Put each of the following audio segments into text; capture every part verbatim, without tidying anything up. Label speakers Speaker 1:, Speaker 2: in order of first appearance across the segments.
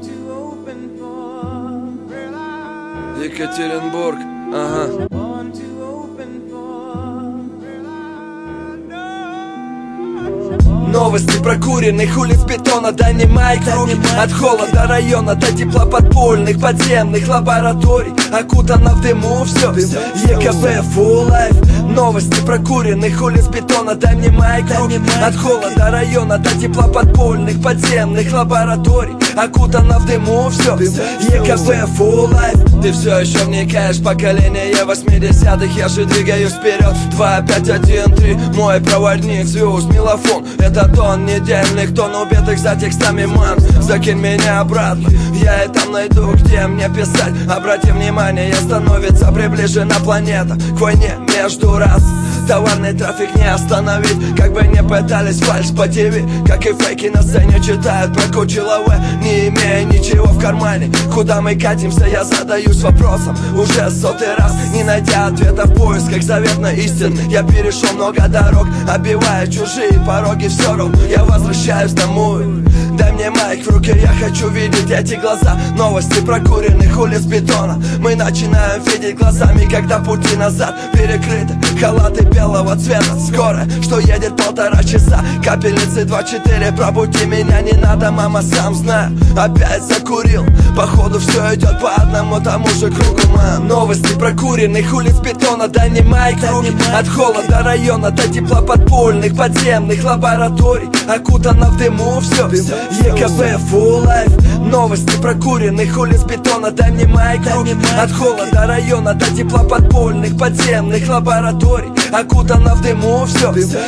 Speaker 1: Екатеринбург, ага. Новости прокуренных улиц бетона, дай мне майк в руки. От холода района до тепла подпольных подземных лабораторий. Окутано в дыму все, ЕКБ full life. Новости прокуренных улиц бетона, дай мне майк в руки. От холода района до тепла подпольных подземных лабораторий. Окутано в дыму все, ЕКБ full life. Ты все еще вникаешь, поколение восьмидесятых. Я же двигаюсь вперед, два, пять, один, три. Мой проводник, звезд, мелофон. Это тон недельных, тон убитых за текстами ман. Закинь меня обратно, я и там найду, где мне писать. Обрати внимание, я становится приближена планета к войне между рас. Товарный трафик не остановить, как бы не пытались фальшь по ТВ. Как и фейки на сцене читают про кучу лавы, не имея ничего в кармане. Куда мы катимся, я задаюсь вопросом уже сотый раз, не найдя ответа в поисках заветной истины. Я перешел много дорог, оббивая чужие пороги. Все равно я возвращаюсь домой. Дай мне майк в руки, я хочу видеть эти глаза. Новости прокуренных улиц бетона. Мы начинаем видеть глазами, когда пути назад перекрыты. Халаты белого цвета, скоро, что едет полтора часа. Капельницы два четыре, пробуди меня, не надо, мама, сам знаю. Опять закурил, походу все идет по одному тому же кругу, мам. Новости прокуренных улиц бетона, дай мне майк в руки. От холода района до тепла подпольных подземных лабораторий. Окутано в дыму все, ЕКБ full life. Новости прокуренных улиц бетона, дай мне майк в руки. От холода района до тепла подпольных подземных лабораторий. Окутано в дыму все,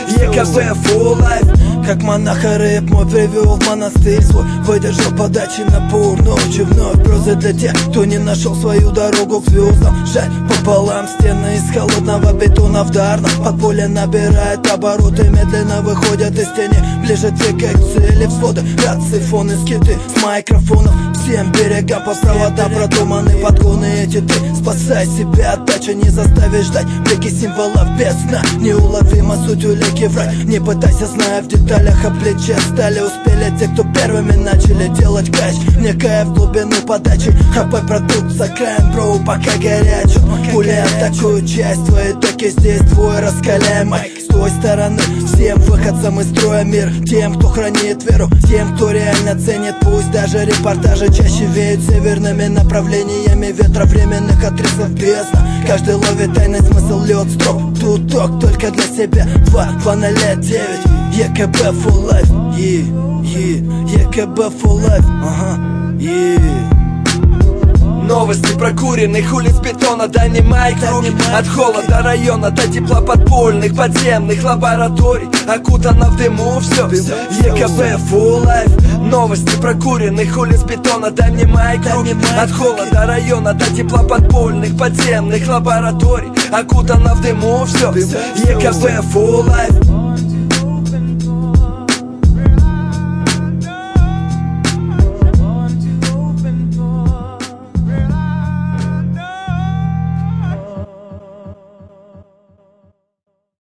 Speaker 1: ЕКБ full life.
Speaker 2: Как монаха рэп мой привел в монастырь свой. Выдержал подачи напор ночи вновь. Проза для тех, кто не нашел свою дорогу к звездам. Жаль пополам, стены из холодного бетона вдарно. Подполье набирает обороты, медленно выходят из тени. Ближе двигай к цели взводы, рации, фоны, скиты с микрофонов. Всем берегам по проводам продуманы подгоны эти. Ты спасай себя, отдача не заставишь ждать. Блики символов без сна, неуловима суть улики врать. Не пытайся, зная в деталях, а плечи стали. Успели те, кто первыми начали делать кач. Вникая в глубину подачи, хапай продукт за краем, броу, пока горячо. Пули атакуют часть твоей токи, здесь твой раскаляй майк. С той стороны всем выходцам из строя мир. Тем, кто хранит веру, тем, кто реально ценит. Пусть даже репортажи чаще веют северными направлениями ветра временных отрезов бездна. Каждый ловит тайный смысл, лед строк. Тут ток только для себя. Два, два, ноль, девять. ЕКБ full life. Е, е, ЕКБ full life. Ага, е.
Speaker 1: Новости прокуренных улиц бетона, дай мне майк в руки. От холода района до тепла подпольных подземных лабораторий. Окутано в дыму все, ЕКБ full life. Новости прокуренных улиц бетона, дай мне майк в руки. От холода района до тепла подпольных подземных лабораторий. Окутано в дыму все, ЕКБ full life.